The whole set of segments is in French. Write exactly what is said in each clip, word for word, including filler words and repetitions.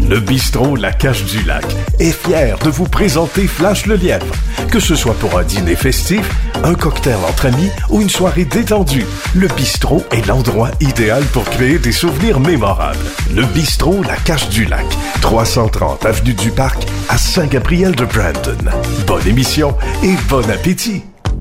Le bistrot La Cache du Lac est fier de vous présenter Flash le Lièvre. Que ce soit pour un dîner festif, un cocktail entre amis ou une soirée détendue, le bistrot est l'endroit idéal pour créer des souvenirs mémorables. Le bistrot La Cache du Lac, trois cent trente avenue du Parc à Saint-Gabriel-de-Brandon. Bonne émission et bon appétit!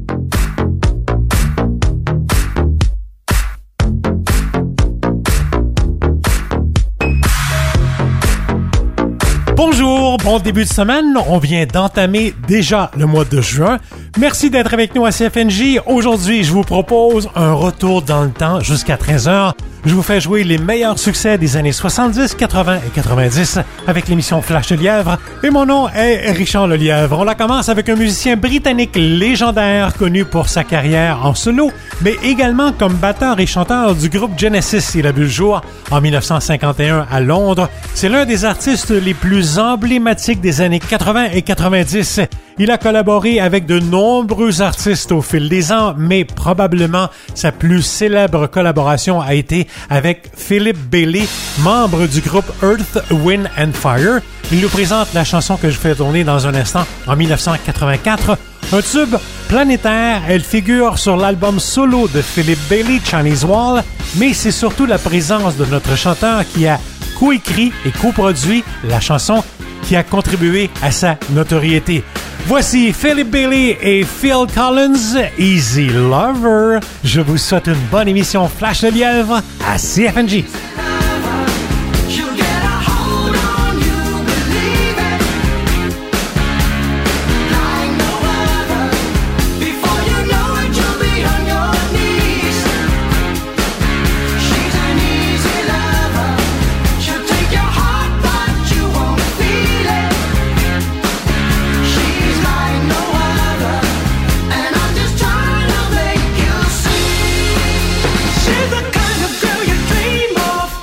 Bonjour, bon début de semaine. On vient d'entamer déjà le mois de juin. Merci d'être avec nous à C F N J. Aujourd'hui, je vous propose un retour dans le temps jusqu'à treize heures. Je vous fais jouer les meilleurs succès des années soixante-dix, quatre-vingts et quatre-vingt-dix avec l'émission Flash le Lièvre. Et mon nom est Richard le Lièvre. On la commence avec un musicien britannique légendaire connu pour sa carrière en solo, mais également comme batteur et chanteur du groupe Genesis. Il a vu le jour en dix-neuf cent cinquante et un à Londres. C'est l'un des artistes les plus emblématiques des années quatre-vingts et quatre-vingt-dix. Il a collaboré avec de nombreux artistes au fil des ans, mais probablement sa plus célèbre collaboration a été avec Philip Bailey, membre du groupe Earth, Wind and Fire. Il nous présente la chanson que je fais tourner dans un instant en dix-neuf cent quatre-vingt-quatre. Un tube planétaire, elle figure sur l'album solo de Philip Bailey, Chinese Wall, mais c'est surtout la présence de notre chanteur qui a coécrit et coproduit la chanson qui a contribué à sa notoriété. Voici Philip Bailey et Phil Collins, Easy Lover. Je vous souhaite une bonne émission Flash le Lièvre à C F N J. She's the kind of girl you dream of.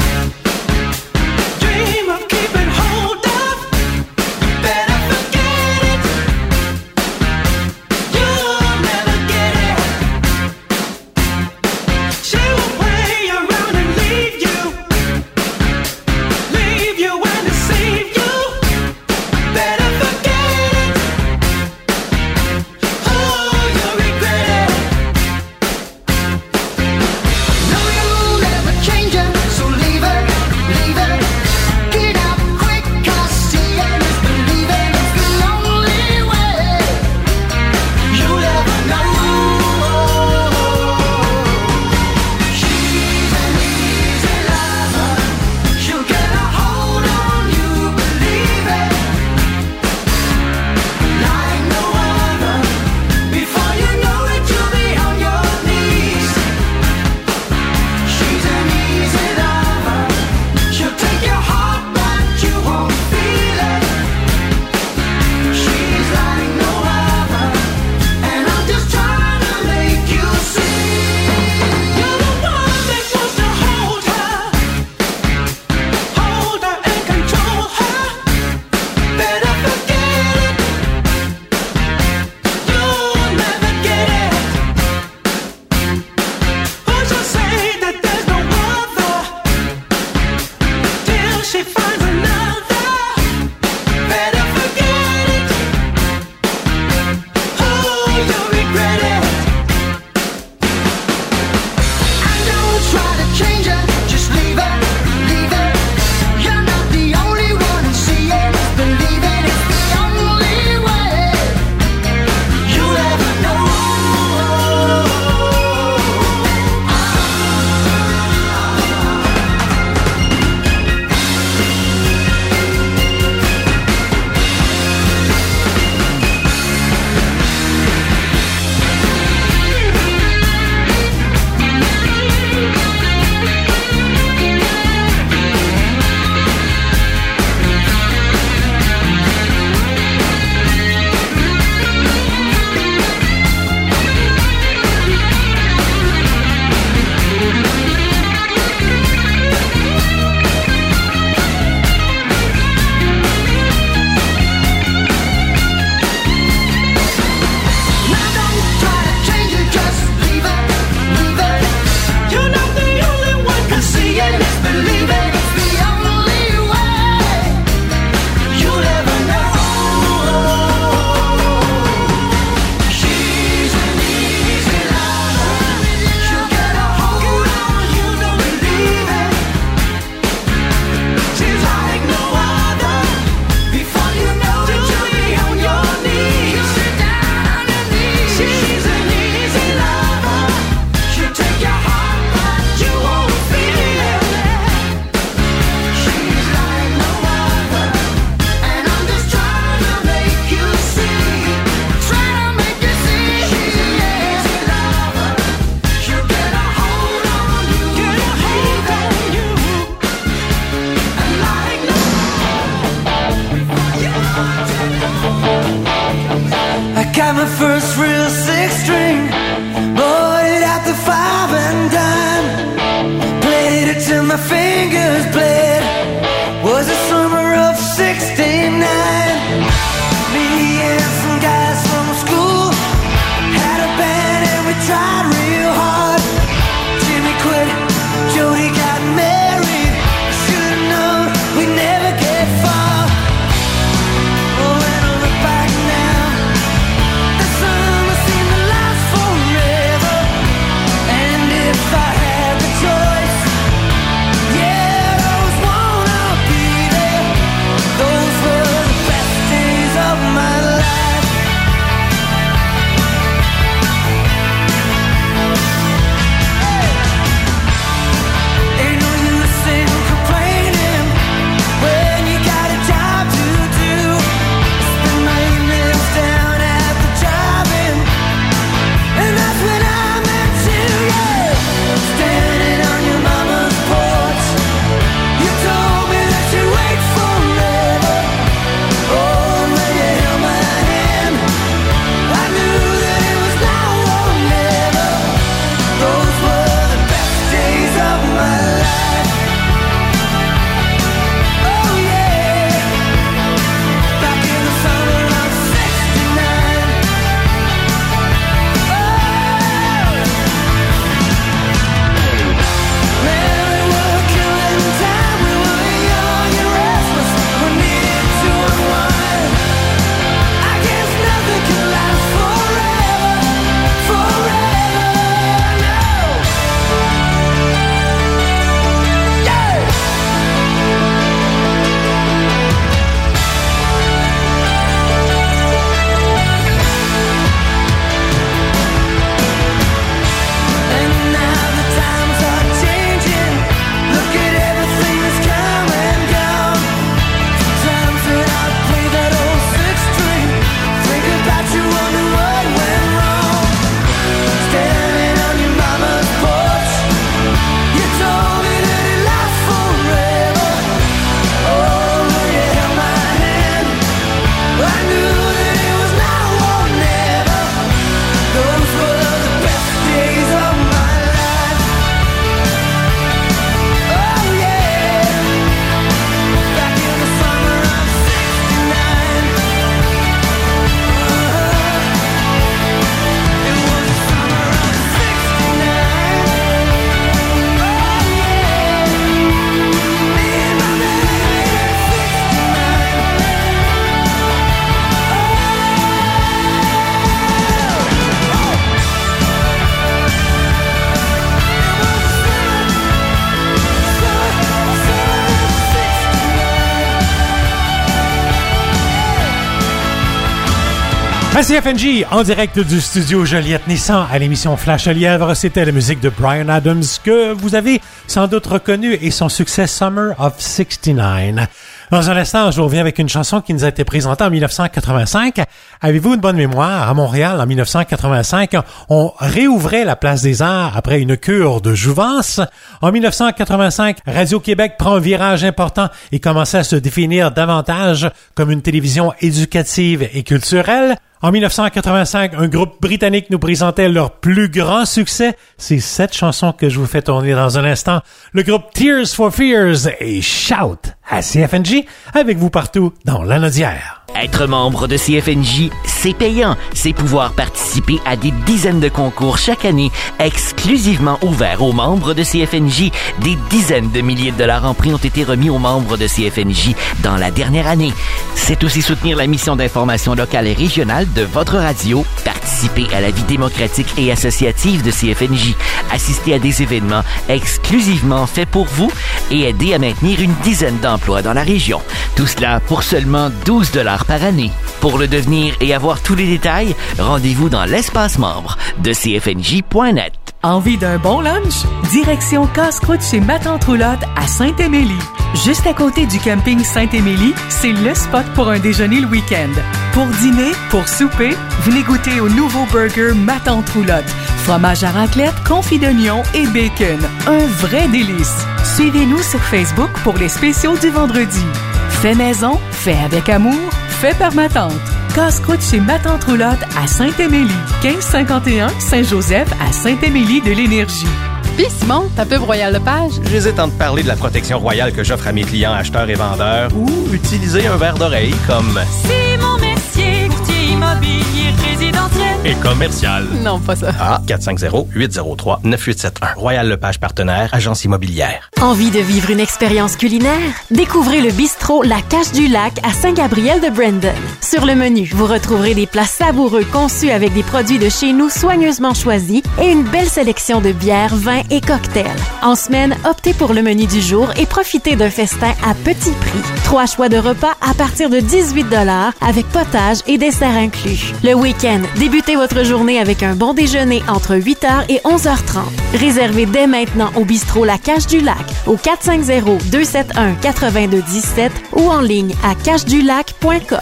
À C F N J, en direct du studio Joliette Nissan à l'émission Flash le Lièvre, c'était la musique de Bryan Adams que vous avez sans doute reconnu et son succès Summer of soixante-neuf. Dans un instant, je vous reviens avec une chanson qui nous a été présentée en dix-neuf cent quatre-vingt-cinq. Avez-vous une bonne mémoire? À Montréal, en dix-neuf cent quatre-vingt-cinq, on réouvrait la place des Arts après une cure de jouvence. En dix-neuf cent quatre-vingt-cinq, Radio-Québec prend un virage important et commençait à se définir davantage comme une télévision éducative et culturelle. En dix-neuf cent quatre-vingt-cinq, un groupe britannique nous présentait leur plus grand succès. C'est cette chanson que je vous fais tourner dans un instant. Le groupe Tears for Fears et Shout à C F N J avec vous partout dans l'Anaudière. Être membre de C F N J, c'est payant. C'est pouvoir participer à des dizaines de concours chaque année, exclusivement ouverts aux membres de C F N J. Des dizaines de milliers de dollars en prix ont été remis aux membres de C F N J dans la dernière année. C'est aussi soutenir la mission d'information locale et régionale de votre radio, participer à la vie démocratique et associative de C F N J, assister à des événements exclusivement faits pour vous et aider à maintenir une dizaine d'emplois dans la région. Tout cela pour seulement douze dollars par année. Pour le devenir et avoir tous les détails, rendez-vous dans l'espace membre de C F N J point net. Envie d'un bon lunch? Direction Casse-Croûte chez Ma Tante Roulotte à Saint-Émilie. Juste à côté du camping Saint-Émilie, c'est le spot pour un déjeuner le week-end. Pour dîner, pour souper, venez goûter au nouveau burger Ma Tante Roulotte. Fromage à raclette, confit d'oignon et bacon. Un vrai délice. Suivez-nous sur Facebook pour les spéciaux du vendredi. Fait maison, fait avec amour, fait par ma tante. Casse-croûte chez Ma Tante Roulotte à Saint-Émilie. quinze cinquante et un Saint-Joseph à Saint-Émilie de l'Énergie. Puis Simon, ta pub Royal Lepage? J'hésite entre parler de la protection royale que j'offre à mes clients acheteurs et vendeurs ou utiliser un verre d'oreille comme Simon Mercier, courtier immobilier résidentiel et commercial. Non, pas ça. Ah, quatre cinq zéro, huit zéro trois, neuf huit sept un. Royal Lepage partenaire, agence immobilière. Envie de vivre une expérience culinaire? Découvrez le bistrot La Cache du Lac à Saint-Gabriel-de-Brandon. Sur le menu, vous retrouverez des plats savoureux conçus avec des produits de chez nous soigneusement choisis et une belle sélection de bières, vins et cocktails. En semaine, optez pour le menu du jour et profitez d'un festin à petit prix. Trois choix de repas à partir de dix-huit dollars avec potage et dessert inclus. Le week-end, débutez votre journée avec un bon déjeuner entre huit heures et onze heures trente. Réservez dès maintenant au bistrot La Cache du Lac au quatre cinq zéro, deux sept un, huit deux un sept ou en ligne à cache du lac point com.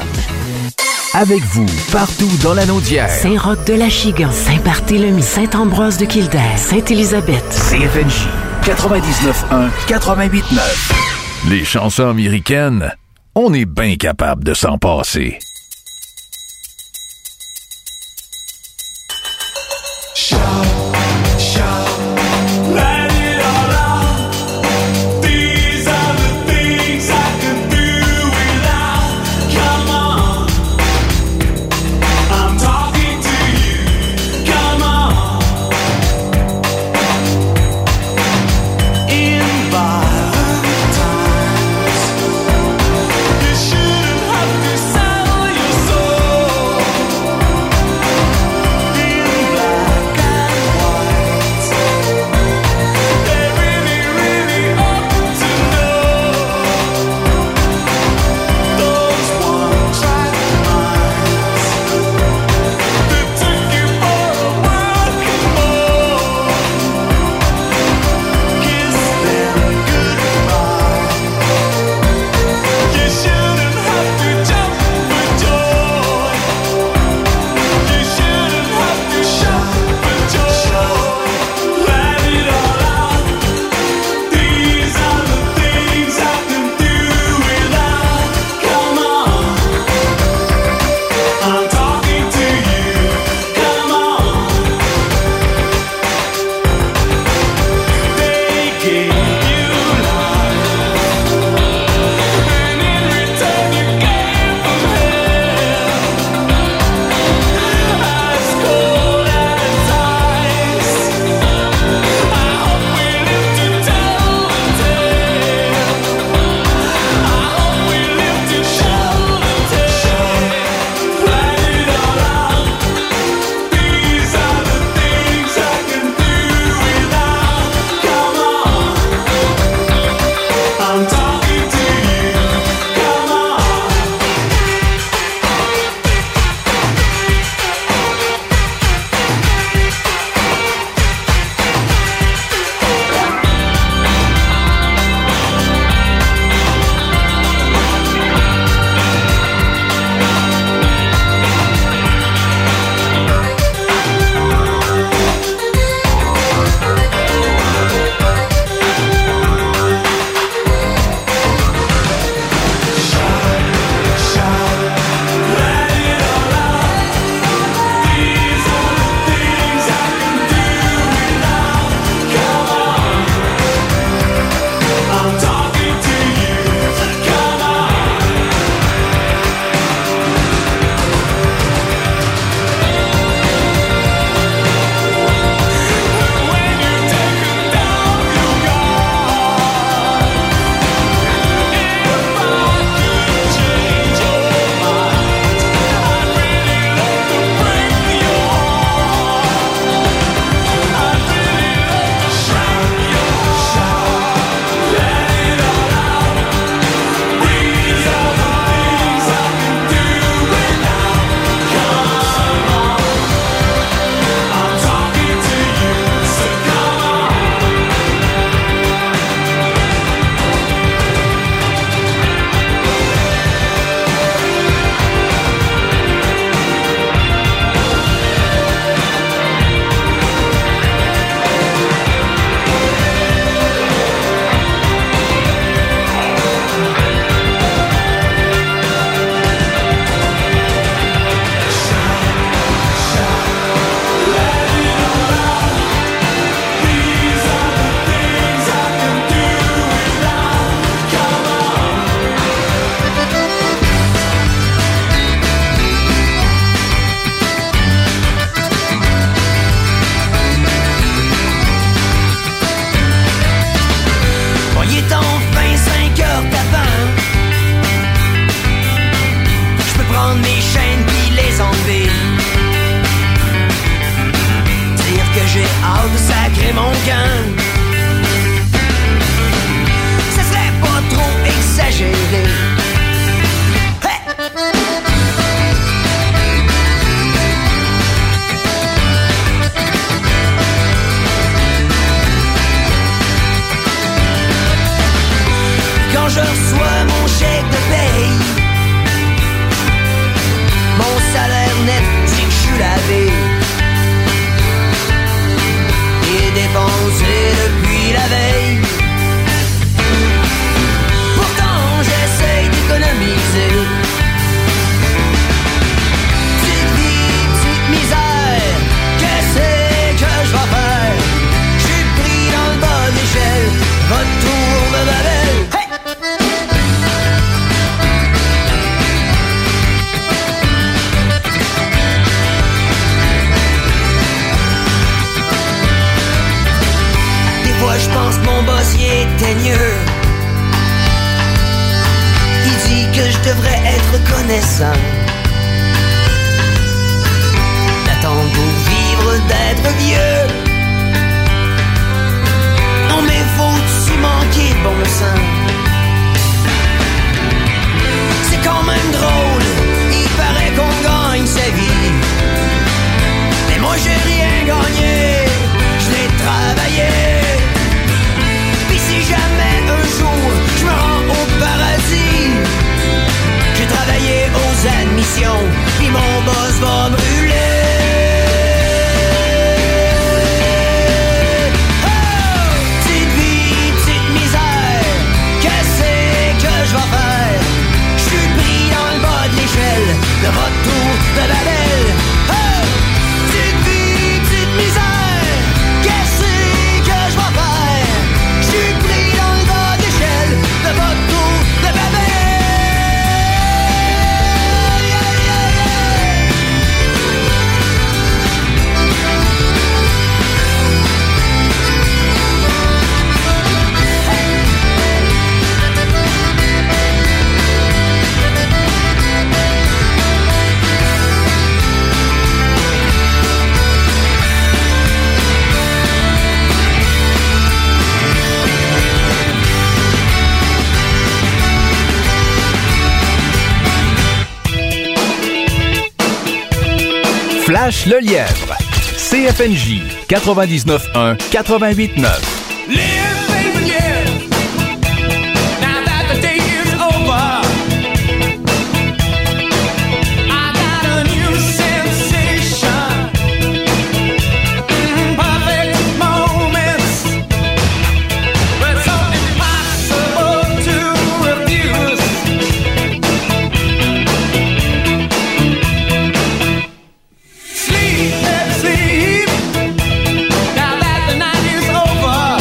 Avec vous, partout dans l'Anaudière. Saint-Roch-de-l'Achigan, Saint-Barthélemy, Saint-Ambroise-de-Kildare, Sainte-Élisabeth. C F N J quatre-vingt-dix-neuf un, quatre-vingt-huit neuf. Les chansons américaines, on est bien capable de s'en passer. Shout, shout, let it all out. These are the things I can do without. Come on, I'm talking to you. Come on. In violent times, you shouldn't have to sell your soul. In black and prendre mes chaînes puis les enlever. Dire que j'ai hâte de sacrer mon camp. Ça serait pas trop exagéré. Hey! Quand je reçois mon chèque de paye, mon salaire net, c'est que je suis lavé et dépensé depuis la veille. Pourtant j'essaye d'économiser. Petite vie, petite misère, qu'est-ce que je vais faire? Je suis pris dans le bas de l'échelle, retour de Babel. Hey! Moi je pense que mon boss y est teigneux. Il dit que je devrais être reconnaissant, d'attendre pour vivre, d'être vieux. Non mais faut-tu manquer de bon sens? C'est quand même drôle, il paraît qu'on gagne sa vie. Mais moi j'ai rien gagné, je l'ai travaillé. Si jamais un jour je me rends au paradis, j'ai travaillé aux admissions, puis mon boss va brûler. Oh! Petite vie, petite misère, qu'est-ce que je vais faire? Je suis pris dans le bas de l'échelle, de retour de Babel. Oh! Petite vie, petite misère, qu'est-ce que je vais faire? Je suis pris dans le bas d'échelle de votre tour de Babel. Yeah, yeah, Flash le lièvre. C F N J quatre-vingt-dix-neuf un quatre-vingt-huit neuf. Now that the night is over,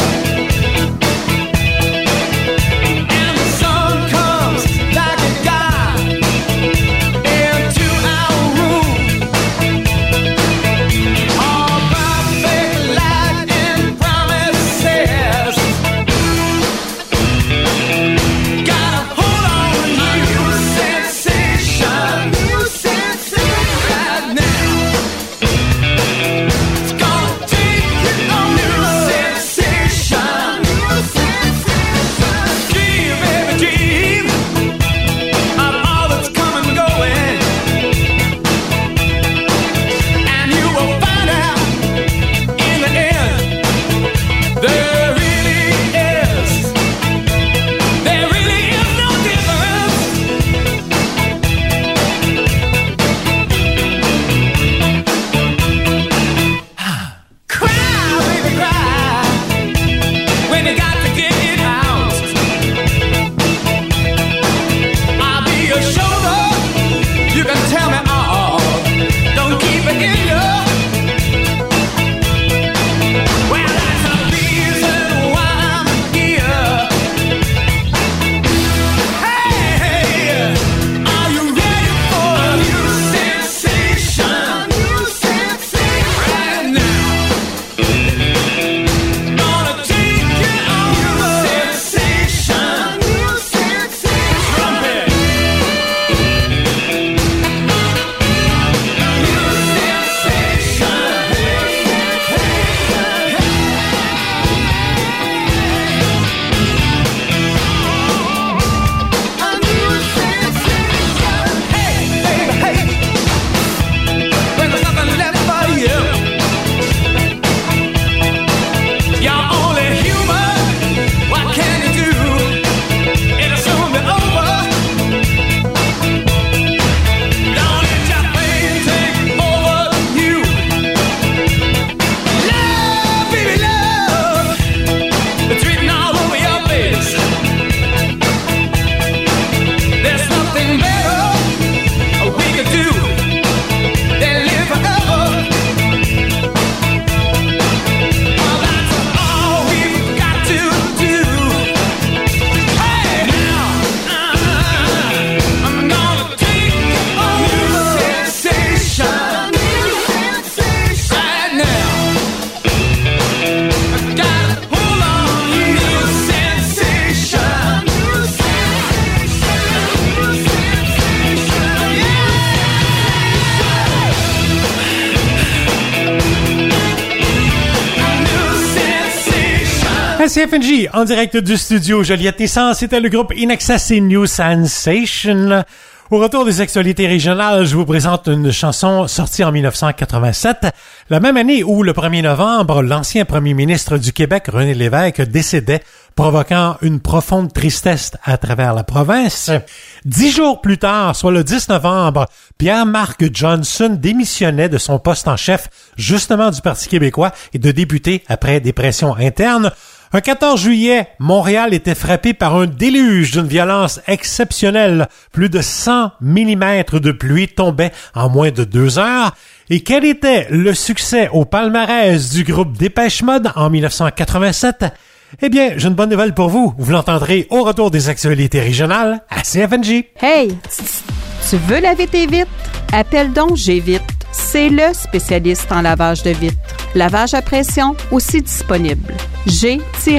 À C F N J, en direct du studio Joliette Nissan, c'était le groupe In Excess et New Sensation. Au retour des actualités régionales, je vous présente une chanson sortie en dix-neuf cent quatre-vingt-sept, la même année où le premier novembre, l'ancien premier ministre du Québec, René Lévesque, décédait, provoquant une profonde tristesse à travers la province. Dix jours plus tard, soit le dix novembre, Pierre-Marc Johnson démissionnait de son poste en chef, justement du Parti québécois, et de député après des pressions internes. Un quatorze juillet, Montréal était frappé par un déluge d'une violence exceptionnelle. Plus de cent millimètres de pluie tombaient en moins de deux heures. Et quel était le succès au palmarès du groupe Dépêche Mode en dix-neuf cent quatre-vingt-sept? Eh bien, j'ai une bonne nouvelle pour vous. Vous l'entendrez au retour des actualités régionales à C F N J. Hey, tu veux laver tes vitres? Appelle donc G-Vite. C'est le spécialiste en lavage de vitres. Lavage à pression aussi disponible. G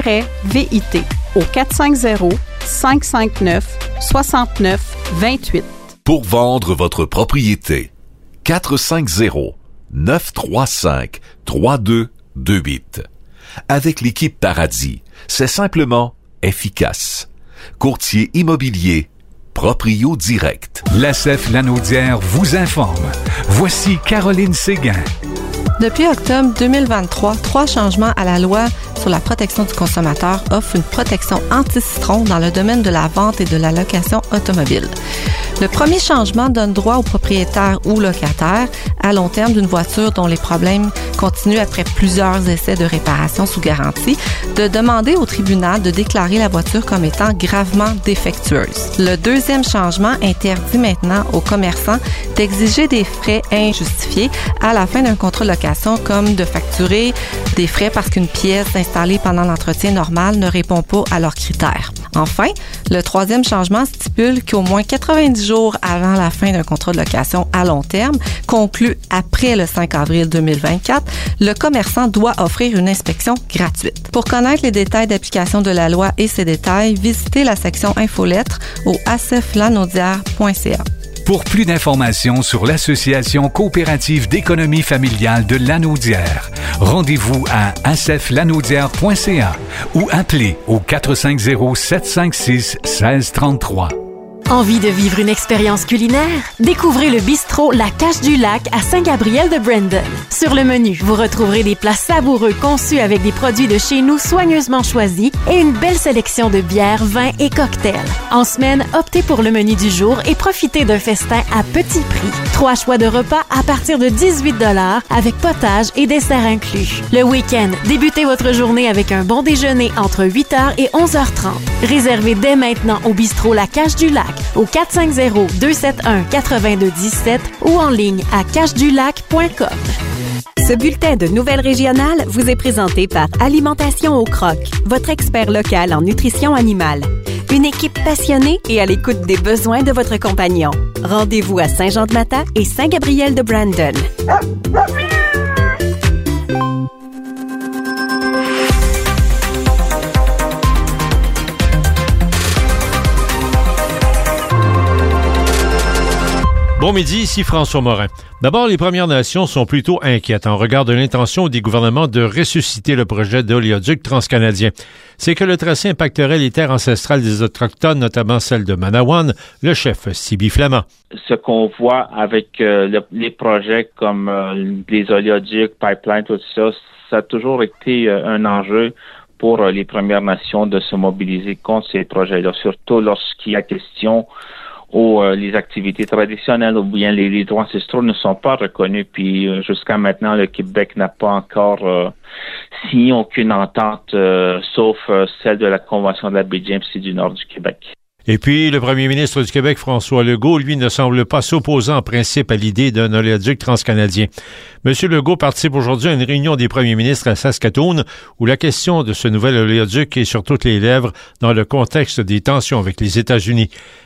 V I T au quatre cent cinquante, cinq cent cinquante-neuf, soixante-neuf vingt-huit. Pour vendre votre propriété, quatre cent cinquante, neuf trois cinq, trois deux deux huit. Avec l'équipe Paradis, c'est simplement efficace. Courtier immobilier, Proprio Direct. L'A C F Lanaudière vous informe. Voici Caroline Séguin. Depuis octobre deux mille vingt-trois, trois changements à la loi sur la protection du consommateur offrent une protection anti-citron dans le domaine de la vente et de la location automobile. Le premier changement donne droit au propriétaire ou locataire à long terme d'une voiture dont les problèmes continuent après plusieurs essais de réparation sous garantie de demander au tribunal de déclarer la voiture comme étant gravement défectueuse. Le deuxième changement interdit maintenant aux commerçants d'exiger des frais injustifiés à la fin d'un contrat de location, comme de facturer des frais parce qu'une pièce installée pendant l'entretien normal ne répond pas à leurs critères. Enfin, le troisième changement stipule qu'au moins quatre-vingt-dix jours avant la fin d'un contrat de location à long terme, conclu après le cinq avril deux mille vingt-quatre, le commerçant doit offrir une inspection gratuite. Pour connaître les détails d'application de la loi et ses détails, visitez la section infolettres au a c f lanaudière point c a. Pour plus d'informations sur l'Association coopérative d'économie familiale de Lanaudière, rendez-vous à a c f lanaudière point c a ou appelez au quatre cent cinquante, sept cent cinquante-six, seize trente-trois. Envie de vivre une expérience culinaire? Découvrez le bistrot La Cache du Lac à Saint-Gabriel-de-Brandon. Sur le menu, vous retrouverez des plats savoureux conçus avec des produits de chez nous soigneusement choisis et une belle sélection de bières, vins et cocktails. En semaine, optez pour le menu du jour et profitez d'un festin à petit prix. Trois choix de repas à partir de dix-huit dollars avec potage et dessert inclus. Le week-end, débutez votre journée avec un bon déjeuner entre huit heures et onze heures trente. Réservez dès maintenant au bistrot La Cache du Lac au quatre cent cinquante, deux cent soixante-onze, quatre-vingt-deux dix-sept ou en ligne à cache du lac point com. Ce bulletin de nouvelles régionales vous est présenté par Alimentation au Croc, votre expert local en nutrition animale. Une équipe passionnée et à l'écoute des besoins de votre compagnon. Rendez-vous à Saint-Jean-de-Mata et Saint-Gabriel-de-Brandon. Bon midi, ici François Morin. D'abord, les Premières Nations sont plutôt inquiètes en regard de l'intention des gouvernements de ressusciter le projet d'oléoduc transcanadien. C'est que le tracé impacterait les terres ancestrales des Autochtones, notamment celles de Manawan, le chef Sibi Flamand. Ce qu'on voit avec euh, le, les projets comme euh, les oléoducs, pipelines, tout ça, ça a toujours été euh, un enjeu pour euh, les Premières Nations de se mobiliser contre ces projets-là, surtout lorsqu'il y a question où euh, les activités traditionnelles ou bien les, les droits ancestraux ne sont pas reconnus. Puis euh, jusqu'à maintenant, le Québec n'a pas encore euh, signé aucune entente, euh, sauf euh, celle de la Convention de la baie James du nord du Québec. Et puis, le premier ministre du Québec, François Legault, lui, ne semble pas s'opposer en principe à l'idée d'un oléoduc transcanadien. Monsieur Legault participe aujourd'hui à une réunion des premiers ministres à Saskatoon, où la question de ce nouvel oléoduc est sur toutes les lèvres dans le contexte des tensions avec les États-Unis.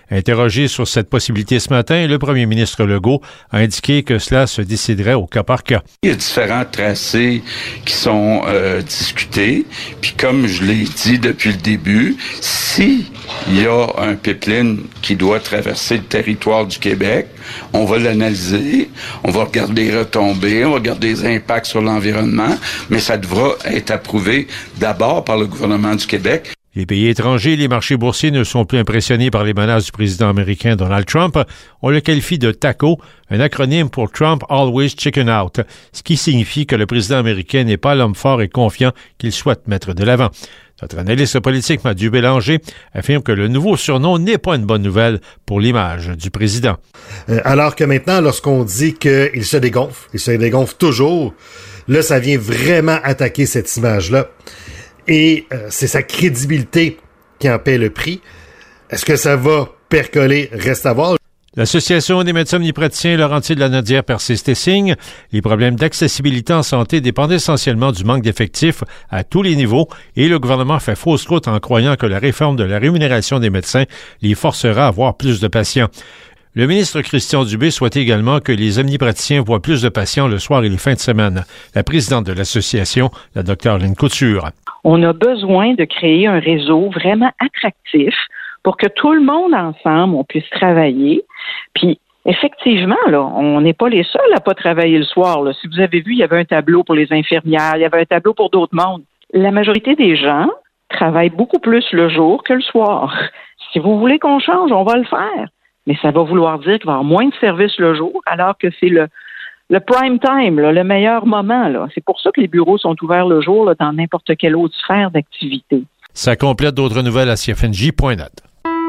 Interrogé sur cette possibilité ce matin, le premier ministre Legault a indiqué que cela se déciderait au cas par cas. Il y a différents tracés qui sont euh, discutés. Puis comme je l'ai dit depuis le début, si il y a un pipeline qui doit traverser le territoire du Québec, on va l'analyser, on va regarder les retombées, on va regarder les impacts sur l'environnement, mais ça devra être approuvé d'abord par le gouvernement du Québec. Les pays étrangers et les marchés boursiers ne sont plus impressionnés par les menaces du président américain Donald Trump. On le qualifie de TACO, un acronyme pour Trump Always Chicken Out, ce qui signifie que le président américain n'est pas l'homme fort et confiant qu'il souhaite mettre de l'avant. Notre analyste politique, Mathieu Bélanger, affirme que le nouveau surnom n'est pas une bonne nouvelle pour l'image du président. Euh, alors que maintenant, lorsqu'on dit qu'il se dégonfle, il se dégonfle toujours, là, ça vient vraiment attaquer cette image-là. Et euh, c'est sa crédibilité qui en paie le prix. Est-ce que ça va percoler? Reste à voir. L'Association des médecins omnipraticiens Laurentier de la Nodière persiste et signe. Les problèmes d'accessibilité en santé dépendent essentiellement du manque d'effectifs à tous les niveaux et le gouvernement fait fausse route en croyant que la réforme de la rémunération des médecins les forcera à avoir plus de patients. Le ministre Christian Dubé souhaite également que les omnipraticiens voient plus de patients le soir et les fins de semaine. La présidente de l'association, la docteure Lynne Couture. On a besoin de créer un réseau vraiment attractif pour que tout le monde ensemble, on puisse travailler. Puis, effectivement, là, on n'est pas les seuls à pas travailler le soir. Là. Si vous avez vu, il y avait un tableau pour les infirmières, il y avait un tableau pour d'autres mondes. La majorité des gens travaillent beaucoup plus le jour que le soir. Si vous voulez qu'on change, on va le faire. Mais ça va vouloir dire qu'il va y avoir moins de services le jour, alors que c'est le, le prime time, là, le meilleur moment. Là. C'est pour ça que les bureaux sont ouverts le jour là, dans n'importe quelle autre sphère d'activité. Ça complète d'autres nouvelles à C F N J point net.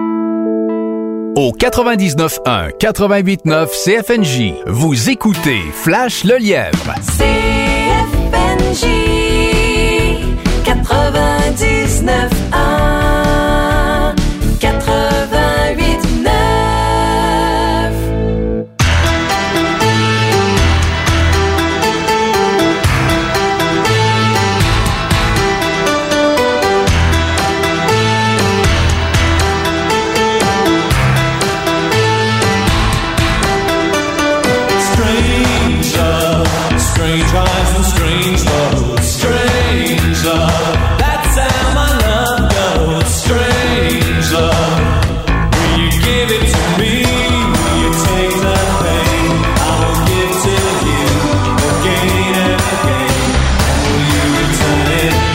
Au quatre-vingt-dix-neuf un, quatre-vingt-huit neuf C F N J, vous écoutez Flash le Lièvre. C F N J quatre-vingt-dix-neuf un, quatre-vingt-huit neuf. Strange eyes and strange love, strange love. That's how my love goes. Strange love. Will you give it to me? Will you take the pain? I will give to you again and again. Will you return it?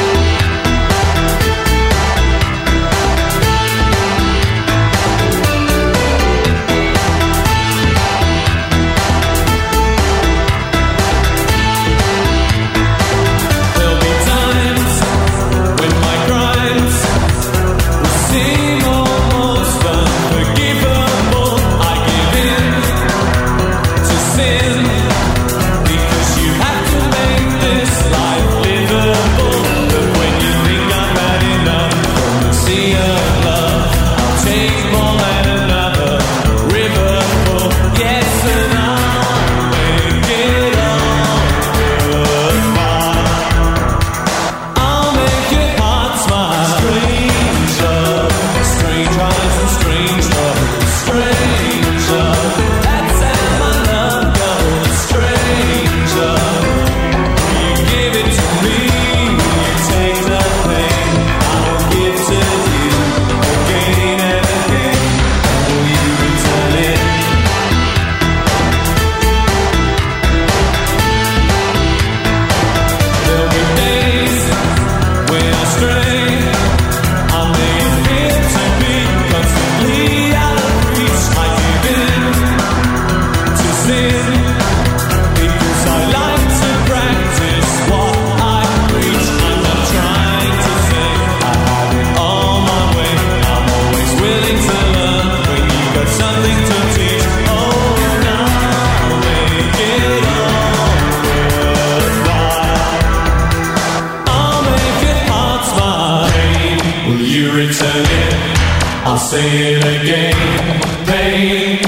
I'll say it again, pain,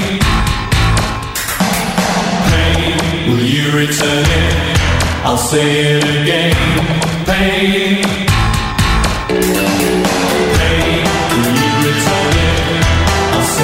pain, will you return it? I'll say it again, pain, pain, will you return it? I'll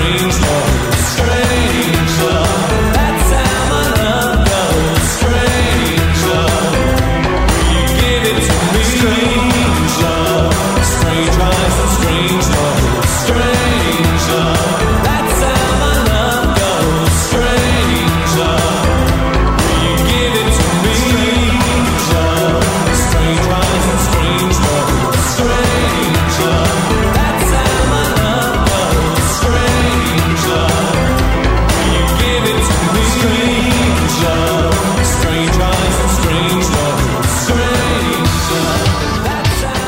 strange love, strange love. That's how my love goes, strange love. Will you give it to me? Strange love, strange eyes and strange love, strange love. That's how my love goes, strange love. Will you give it to me? Strange love, strange eyes and strange love, strange love. That's how my love goes, strange love. Will you give it to me? Strange love, strange eyes and strange love, strange love. That's how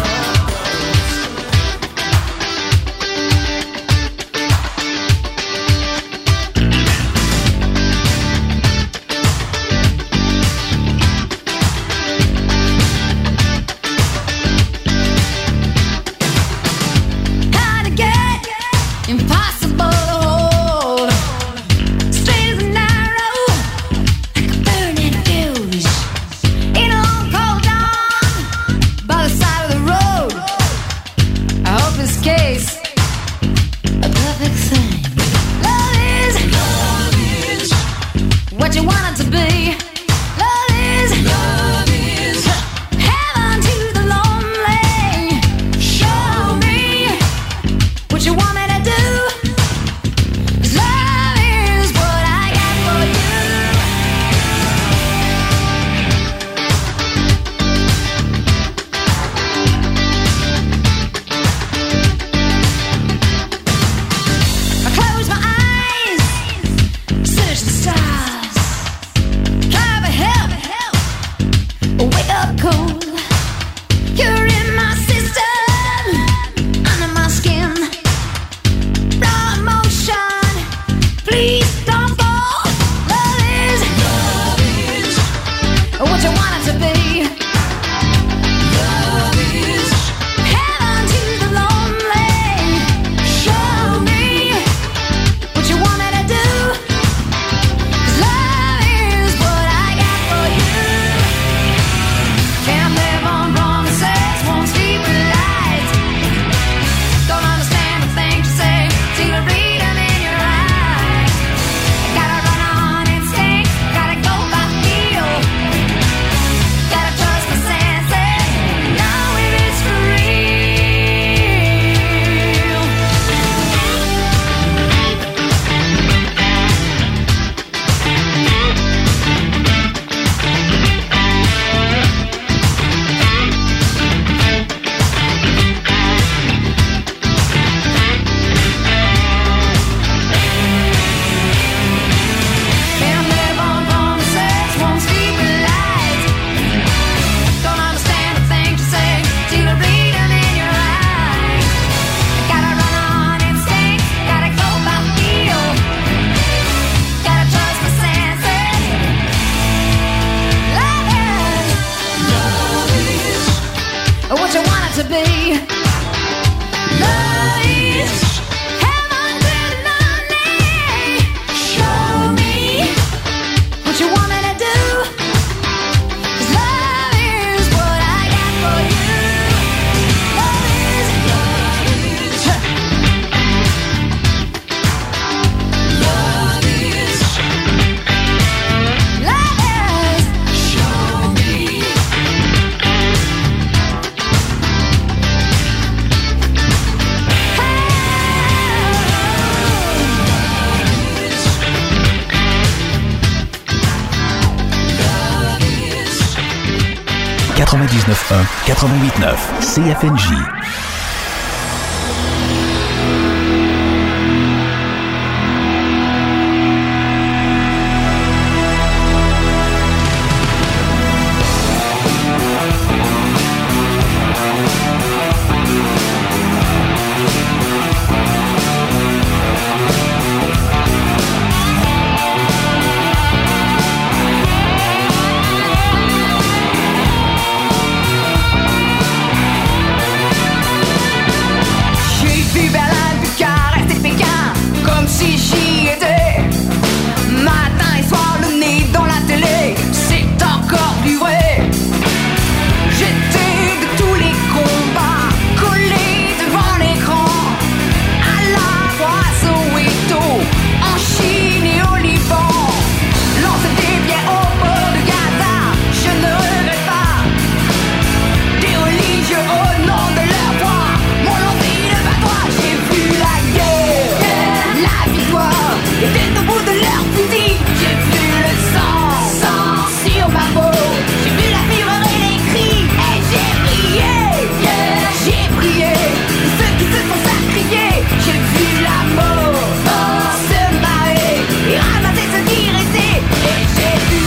Hard to get, impossible to hold. Straight as an arrow, like a burning fuse. In a long cold dawn, by the side of the road. I hope this case a perfect thing. Love is, love is what you want it to be. Love is, love is heaven to the lonely. Show me what you want me to do. 'Cause love is what I got for you. I close my eyes, search the stars, try to help, wake up cold. You're in my system, under my skin. Raw emotion, please don't fall. Love is, love is what you want it to be. Love is heaven to the lonely. Show me what you want me to do. 'Cause love is what I got for you. Can't live on promises, won't sleep with lies. Don't understand the things you say, till I read them in your eyes. Gotta run on instinct, gotta go by feel. Gotta trust my senses, know if it's for real. Can't live on promises, won't sleep with lies. Don't understand the things you say, till I read them in your eyes. Gotta run on instinct, gotta go by feel. Gotta trust my senses. Love is, love is what you want it to be. Love is heaven to the lonely. Show me what you want me to do. 'Cause love is what I got for you. Love is, love is love is love is. Show me. quatre-vingt-dix-neuf un, quatre-vingt-huit neuf, C F N J. Love étaient au bout de leur fusil. J'ai vu le sang, sang sur ma peau. J'ai vu la fureur et les cris. Et j'ai prié, yeah, j'ai prié. Ceux qui se sont sacrifiés. J'ai vu la mort, mort se marrer et ramasser ce qui restait. Et j'ai vu.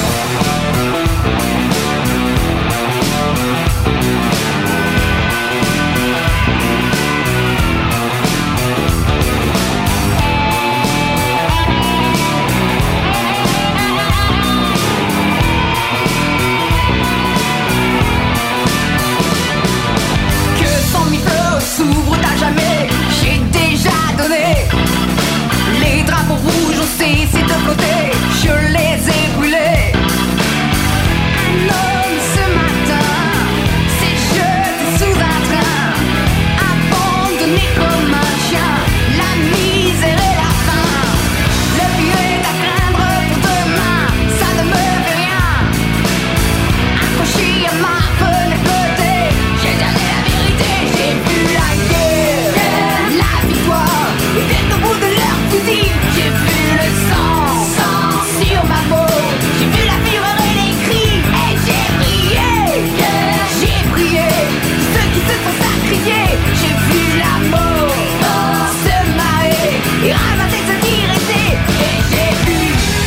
S'ouvre à jamais, j'ai déjà donné. Les drapeaux rouges ont cessé de flotter, je les ai brûlés. Un homme ce matin s'est jeté sous un train, abandonné comme un chien, la misère et la faim. Le vieux est à craindre pour demain, ça ne me fait rien. Accroché à ma fenêtre flottée, j'ai donné la vérité, j'ai vu la guerre, la victoire était au bout de leur fusil. J'ai vu le sang, sang sur ma peau. J'ai vu la fureur et les cris. Et j'ai prié, yeah, j'ai prié. Ceux qui se sont sacrifiés. J'ai vu la mort, mort se marrer et ramasser ce qui restait. Et j'ai vu.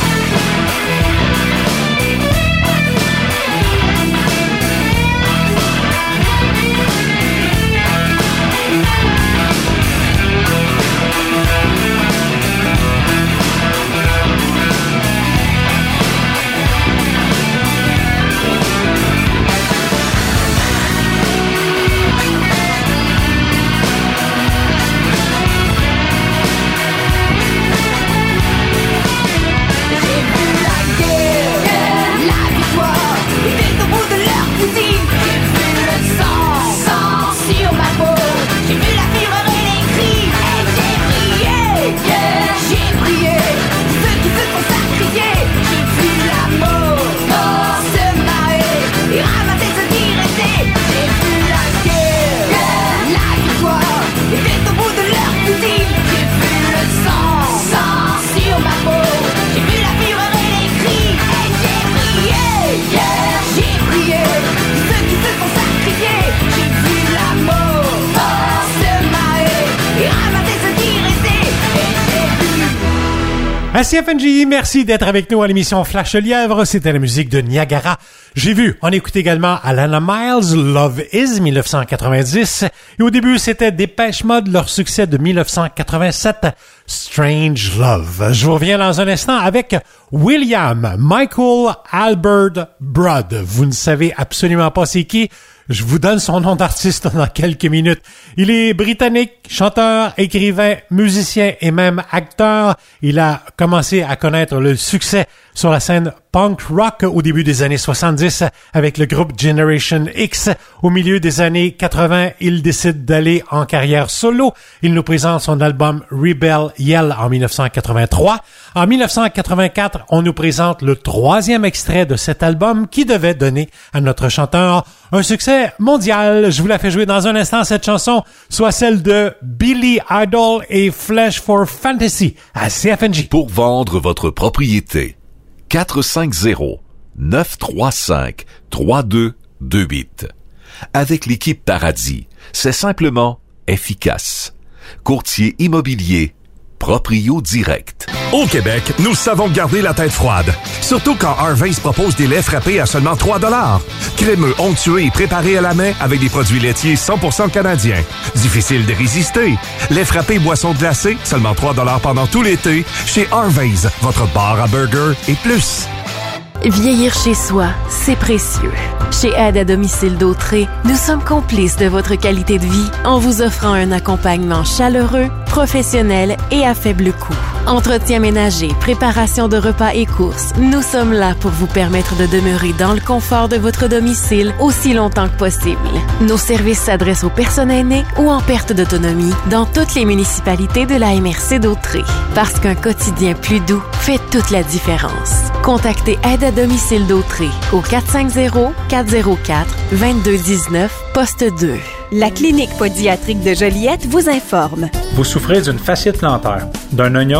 À C F N J, merci d'être avec nous à l'émission Flash le Lièvre. C'était la musique de Niagara. J'ai vu, on écoute également Alana Miles, Love Is, dix-neuf cent quatre-vingt-dix. Et au début, c'était Dépêche Mode, leur succès de dix-neuf cent quatre-vingt-sept, Strange Love. Je vous reviens dans un instant avec William Michael Albert Broad. Vous ne savez absolument pas c'est qui. Je vous donne son nom d'artiste dans quelques minutes. Il est britannique, chanteur, écrivain, musicien et même acteur. Il a commencé à connaître le succès sur la scène punk rock au début des années soixante-dix avec le groupe Generation X. Au milieu des années quatre-vingts, il décide d'aller en carrière solo. Il nous présente son album Rebel Yell en dix-neuf cent quatre-vingt-trois. En dix-neuf cent quatre-vingt-quatre, on nous présente le troisième extrait de cet album qui devait donner à notre chanteur un succès mondial. Je vous la fais jouer dans un instant, cette chanson, soit celle de Billy Idol et Flesh for Fantasy à C F N J. Pour vendre votre propriété, quatre cinq zéro, neuf trois cinq, trois deux deux huit. Avec l'équipe Paradis, c'est simplement efficace. Courtier immobilier, Proprio Direct. Au Québec, nous savons garder la tête froide. Surtout quand Harvey's propose des laits frappés à seulement trois dollars. Crémeux, onctueux et préparés à la main avec des produits laitiers cent pour cent canadiens. Difficile de résister. Lait frappé boisson glacée, seulement trois dollars pendant tout l'été. Chez Harvey's, votre bar à burger et plus. Vieillir chez soi, c'est précieux. Chez Aide à domicile d'Autré, nous sommes complices de votre qualité de vie en vous offrant un accompagnement chaleureux, professionnel et à faible coût. Entretien ménager, préparation de repas et courses, nous sommes là pour vous permettre de demeurer dans le confort de votre domicile aussi longtemps que possible. Nos services s'adressent aux personnes aînées ou en perte d'autonomie dans toutes les municipalités de la M R C d'Autré. Parce qu'un quotidien plus doux fait toute la différence. Contactez Aide à domicile d'Autré au quatre cinq zéro, quatre zéro quatre, deux deux un neuf, poste deux. La clinique pédiatrique de Joliette vous informe. Vous souffrez d'une fasciite plantaire, d'un oignon,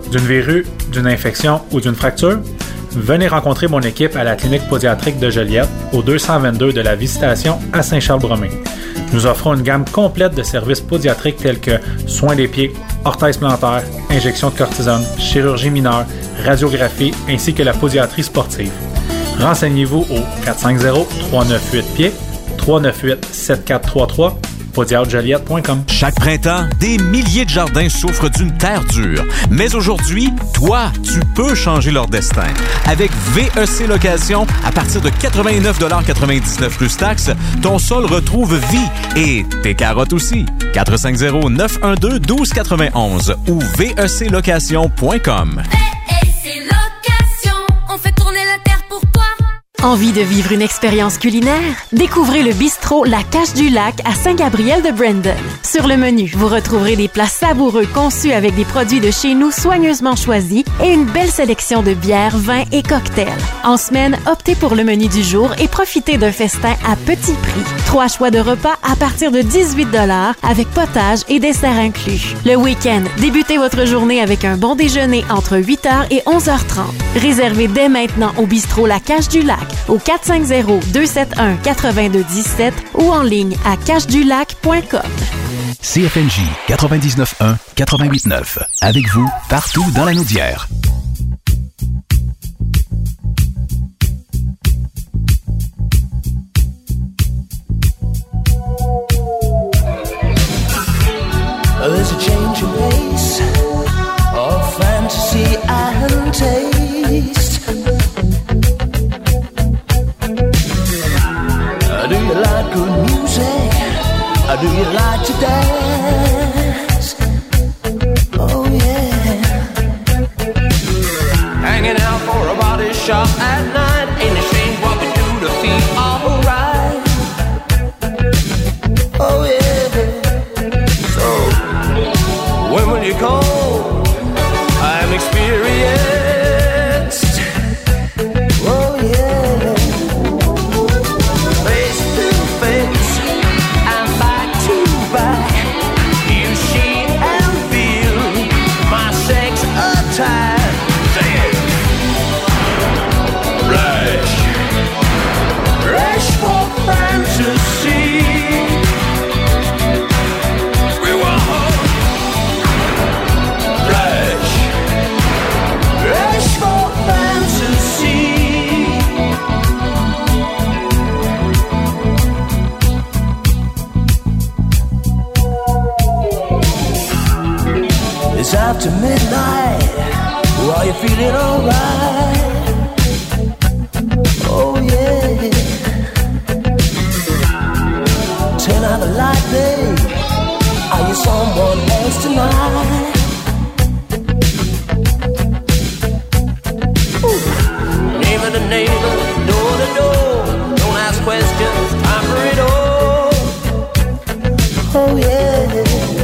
d'une verrue, d'une infection ou d'une fracture? Venez rencontrer mon équipe à la clinique pédiatrique de Joliette, au deux cent vingt-deux de la Visitation à Saint-Charles-Bromé. Nous offrons une gamme complète de services pédiatriques tels que soins des pieds, orthèse plantaire, injection de cortisone, chirurgie mineure, radiographie ainsi que la pédiatrie sportive. Renseignez-vous au quatre cinq zéro, trois neuf huit, P I E, trois neuf huit, sept quatre trois trois, podiatre joliette point com. Chaque printemps, des milliers de jardins souffrent d'une terre dure. Mais aujourd'hui, toi, tu peux changer leur destin. Avec V E C Location, à partir de quatre-vingt-neuf quatre-vingt-dix-neuf plus taxes, ton sol retrouve vie et tes carottes aussi. quatre cinq zéro, neuf un deux, un deux neuf un ou v e c location point com. V E C Location, on fait tourner la terre pour toi. Envie de vivre une expérience culinaire? Découvrez le bistrot La Cache du Lac à Saint-Gabriel-de-Brandon. Sur le menu, vous retrouverez des plats savoureux conçus avec des produits de chez nous soigneusement choisis et une belle sélection de bières, vins et cocktails. En semaine, optez pour le menu du jour et profitez d'un festin à petit prix. Trois choix de repas à partir de dix-huit dollars avec potage et dessert inclus. Le week-end, débutez votre journée avec un bon déjeuner entre huit heures et onze heures trente. Réservez dès maintenant au bistrot La Cache du Lac au quatre cinq zéro, deux sept un, huit deux un sept ou en ligne à cache du lac point com. C F N J quatre-vingt-dix-neuf un quatre-vingt-huit neuf. Avec vous, partout dans la Naudière. There's a change of pace of fantasy and taste. Do you like good music? Or do you like to dance? Oh yeah. Hanging out for a body shop at night. Ain't ashamed what we do to feel alright. Oh yeah. So when will you call? I'm experienced. Oh yeah. It's after midnight. Are you feeling alright? Oh yeah. Turn out the light, babe. Are you someone else tonight? Ooh. Neighbor to neighbor, door to door. Don't ask questions, time for it all. Oh yeah.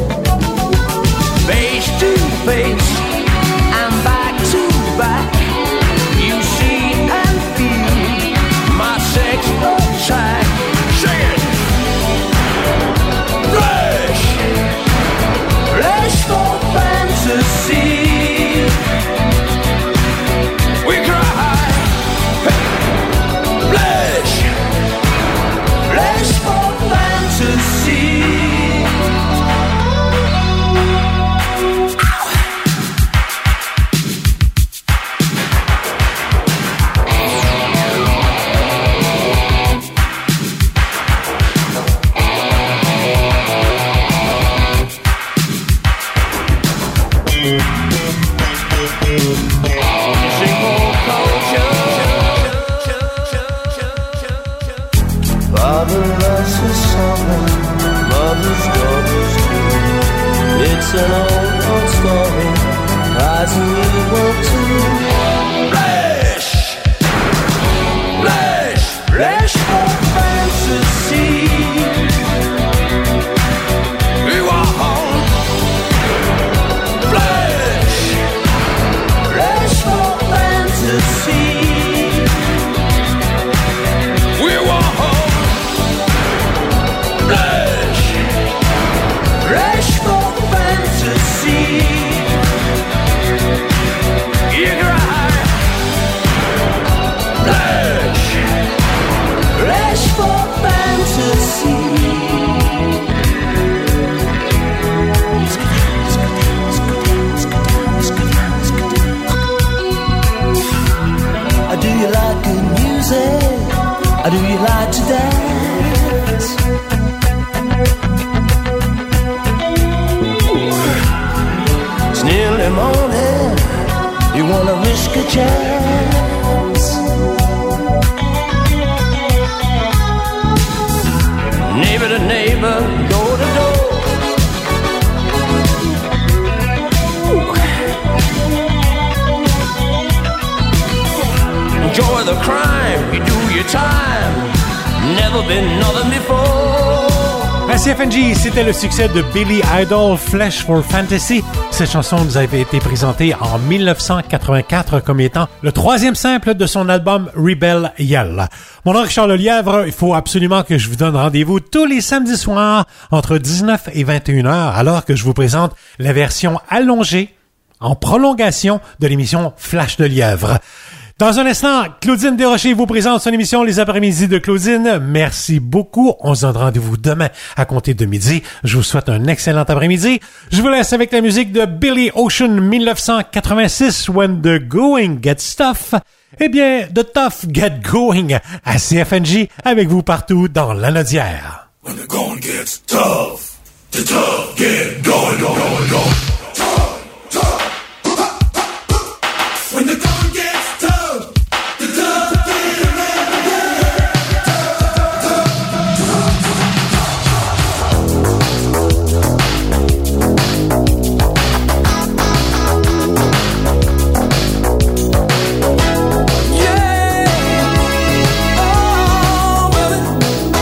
Face to face, and back to back. You see and feel my sexual attack. Sing it! Flesh! Flesh for fantasy. We cry. Flesh! Flesh for fantasy. It's an old, old story, rising you will too. Flesh, flesh, flesh for fantasy. We want home. Flesh, flesh for fantasy. We want home. Flesh, flesh for fantasy. Or do you like to dance? It's nearly morning. You wanna risk a chance? Neighbor to neighbor, door to door. Enjoy the crime, you do your time. Never been nothing before. À C F N G, c'était le succès de Billy Idol, Flesh for Fantasy. Cette chanson nous avait été présentée en dix-neuf cent quatre-vingt-quatre comme étant le troisième simple de son album Rebel Yell. Mon nom est Richard Lelièvre, il faut absolument que je vous donne rendez-vous tous les samedis soirs entre dix-neuf et vingt et une heures alors que je vous présente la version allongée, en prolongation de l'émission Flash de Lièvre. Dans un instant, Claudine Desrochers vous présente son émission Les après-midi de Claudine. Merci beaucoup. On se donne rendez-vous demain à compter de midi. Je vous souhaite un excellent après-midi. Je vous laisse avec la musique de Billy Ocean dix-neuf cent quatre-vingt-six, When the Going Gets Tough. Eh bien, The Tough Get Going à C F N J avec vous partout dans l'Anaudière. When the going gets tough, the tough get going, going, going, going. Tough, tough. When the going gets tough, the tough get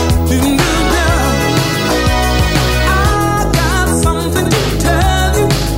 Something to tell you.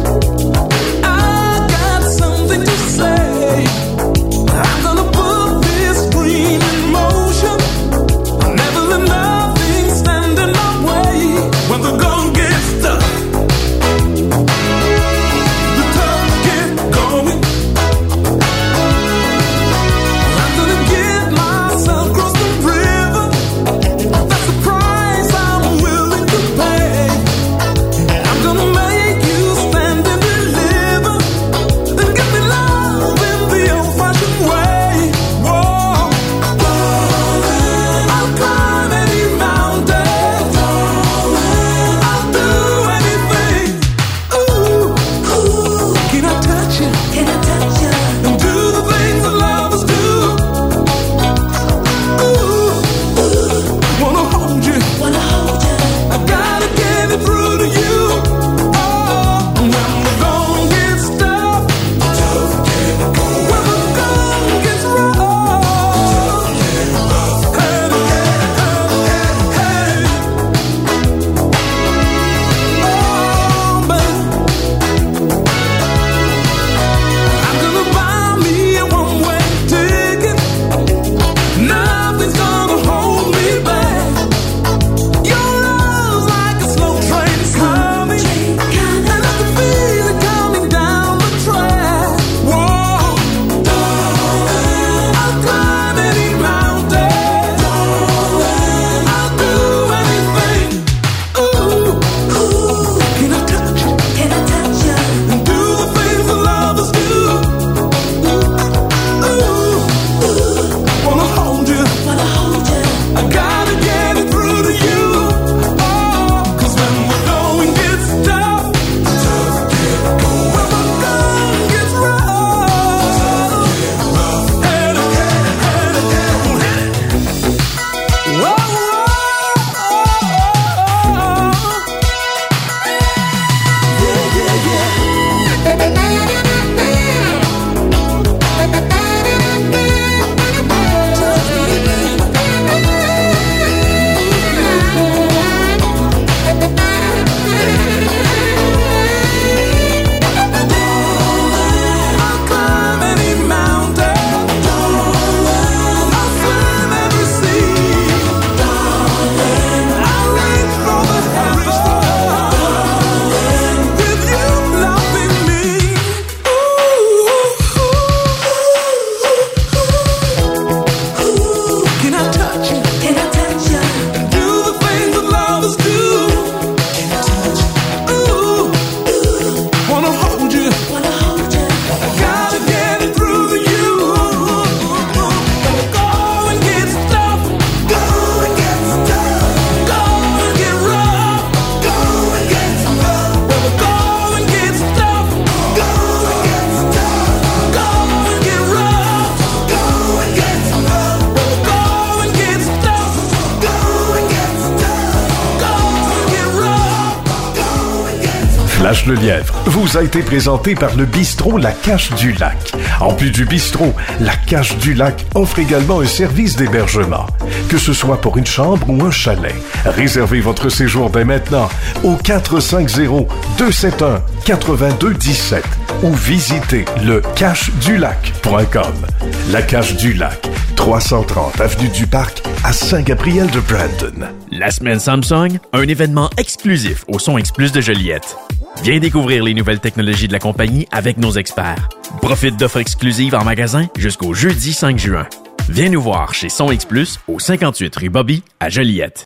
Flash le Lièvre vous a été présenté par le bistrot La Cache du Lac. En plus du bistrot, La Cache du Lac offre également un service d'hébergement. Que ce soit pour une chambre ou un chalet, réservez votre séjour dès maintenant au quatre cinq zéro, deux sept un, huit deux un sept ou visitez le cache du lac point com. La Cache du Lac, trois cent trente avenue du Parc à Saint-Gabriel-de-Brandon. La semaine Samsung, un événement exclusif au Son X Plus de Joliette. Viens découvrir les nouvelles technologies de la compagnie avec nos experts. Profite d'offres exclusives en magasin jusqu'au jeudi cinq juin. Viens nous voir chez Son X Plus au cinquante-huit rue Bobby à Joliette.